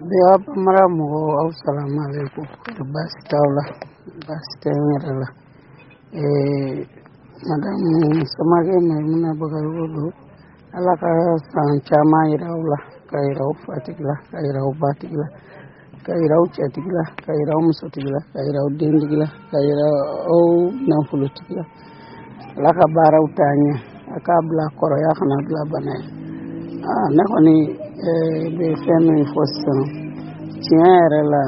Bewa pamara mo assalamu alaikum basi tawla basi tawla madam samage maimuna bagal wodo ala ka san chama irawla kairaw fatigla kairaw batigla kairaw chatigla kairaw musotigla kairaw dendigla kairaw nafulutigla ala ka baraw tanya akabla koro ya kana bla banay nakoni be femme foster tiere la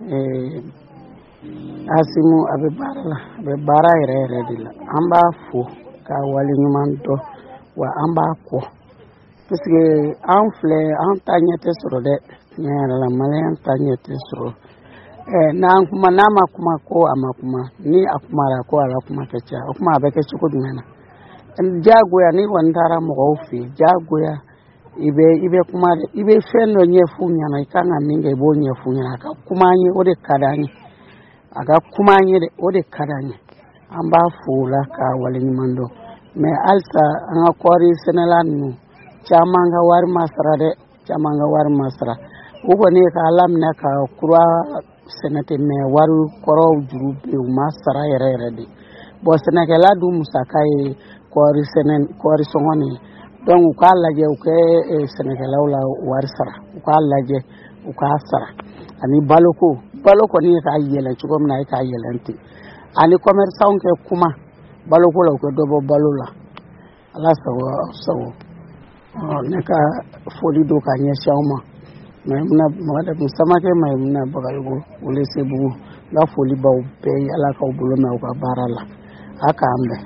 asimu abe bara ire dila amba fu ka wali nyumanto wa amba ko puisque en flé en tanyete soro de tiere la malen tanyete soro na kuma nama kuma ko amakuma ni akumara ko ala kuma kecha akuma abe kecha ko dumena jagoya ni wandara mo ofi jagoya ibe kuma ibe fendo nyefu nyana ikanga minge bo nyefu nyana ka kumanye ode kadani aga kumanye ode kadani amba fula ka walini mando me alsa anga kori senelanu chamanga war masra ugo ne ka alam na ka kurwa senete me waru koro juru be masra yere de bo senekela du musakai kori songoni donc u k'a lajɛ u kɛ sɛnɛkɛlaw la wari sara u k'a lajɛ u k'a sara ani balo kɔni ye k'a yɛlɛ cogo min na ye k'a yɛlɛ ten ani commerçant kɛ kuma baloko la u kɛ dɔ bɔ balo la ala sago ne ka foli do ka ɲɛsin aw ma Madame Samake Maimuna Bagaligo wole Sebugu n ka foli b'aw bɛɛ ye ala k'aw bolo mɛn aw ka baara la a k'an bɛn.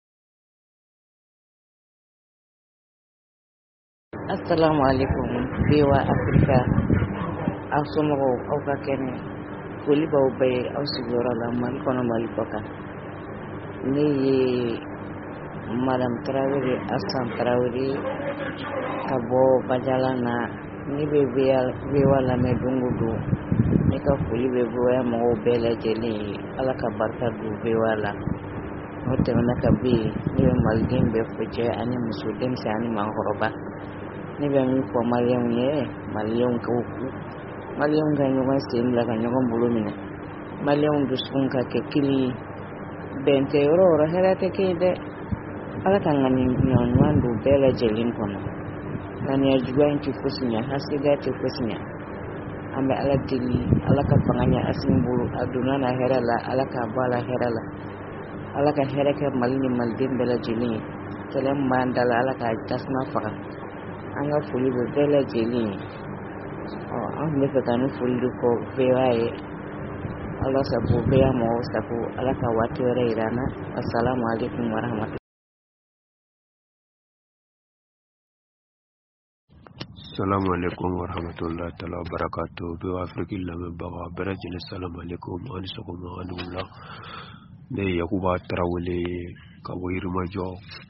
Assalamu alaikum Bewa Africa Asomo au ka kene foli b'aw bɛɛ ye aw sigiyɔrɔ la Mali kɔnɔ Mali kɔ kan ne ye Madame Traoré Assane Traoré ka bɔ Bajala na ne bɛ Bewa lamɛn don o don ne ka foli bɛ Bewa mɔgɔw bɛɛ lajɛlen ye ala ka barika don Bewa la o tɛmɛna ka bɛ yen ne bɛ maliden bɛɛ fo cɛ ani muso denmisɛn ani maakɔrɔba ne bɛ min fɔ maliyɛnw ye maliyɛnw ka ɲɔgɔn sen bila ka ɲɔgɔn bolo minɛ maliyɛnw dusukun ka kɛ kelen ye bɛn tɛ yɔrɔ o yɔrɔ hɛrɛ tɛ kɛ ye dɛ ala ka ŋaniɲuman don bɛɛ lajɛlen kɔnɔ ŋaniya juguya in tɛ fosi ɲɛ hasidiya tɛ fosi ɲɛ an bɛ ala deli ala ka fanga ɲɛ Asimi bolo a donna na hɛrɛ la ala k'a bɔ a la hɛrɛ la ala ka hɛrɛ kɛ Mali ni maliden bɛɛ lajɛlen ye kɛlɛ min b'an da la ala ka tasuma faga an ka foli bɛ bɛɛ lajɛlen ye an tun bɛ fɛ ka ni foli de fɔ Bewa ye ala sago Bewa mɔgɔw sago ala ka waati wɛrɛ yira an na assalamu alaikum wa rahmatullahi. Assalamu alaikum wa rahmatullahi ta'ala wa barakatuh. Bewa Africa lamɛnbaga bɛɛ lajɛlen salamu alaikum ani sɔgɔma ani wula. Ne ye Yakuba Tarawele ka bɔ Yirimajɔ.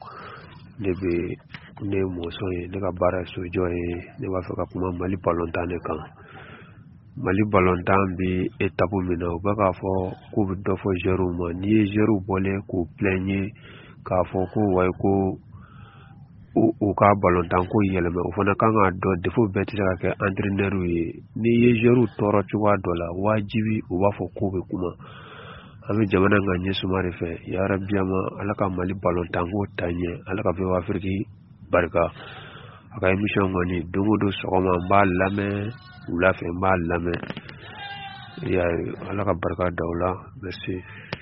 Ne mɔsɔn ye ne ka baara ye sojɔ ye ne b'a fɛ ka kuma Mali balontan de kan. Mali balontan bi étape min na u bɛ k'a fɔ k'u bɛ dɔ fɔ joueurs ma n'i ye joueurs bɔlen k'u plaigner k'a fɔ ko wayi ko u ka balontan ko yɛlɛma o fana kan ka dɔn défaut bɛɛ tɛ se ka kɛ entraîneur ye n'i ye joueurs tɔɔrɔ cogoya dɔ la wajibi u b'a fɔ k'u bɛ kuma. An bɛ jamana ka ɲɛsuma de fɛ yarabiyama ala ka Mali balontan ko ta ɲɛ ala ka Bewa Africa barika a ka émission kɔni don o don sɔgɔma n b'a lamɛn wula fɛ n b'a lamɛn ala ka barika da o la merci.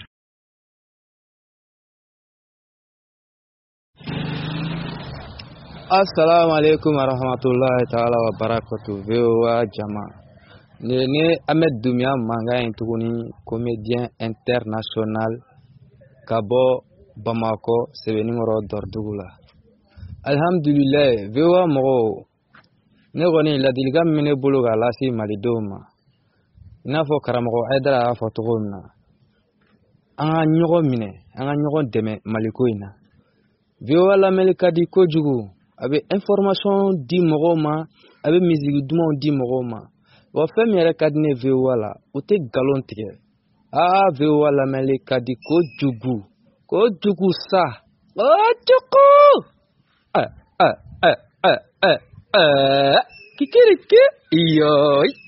Assalamu alaikum wa rahmatullahi ta'ala wa barakatuh. Bewa jama ne Ahmed Dumia Manga tuguni comédien international ka bɔ Bamako Sɛbɛnnikɔrɔ Dɔrdugu la. Alhamdulillah Bewa mɔgɔw ne kɔni ladilikan min ne bolo k'a lase malidenw ma i n'a fɔ karamɔgɔ Aidara y'a fɔ cogo min na an ka ɲɔgɔn minɛ an ka ɲɔgɔn dɛmɛ Maliko in na. Bewa lamɛnni ka di kojugu a bɛ information di mɔgɔw ma a bɛ misigi dumanw di mɔgɔw ma wa fɛn min yɛrɛ ka di ne Bewa la o tɛ nkalon tigɛ Bewa lamɛnni ka di kojugu sa kojugu kikiriki iyo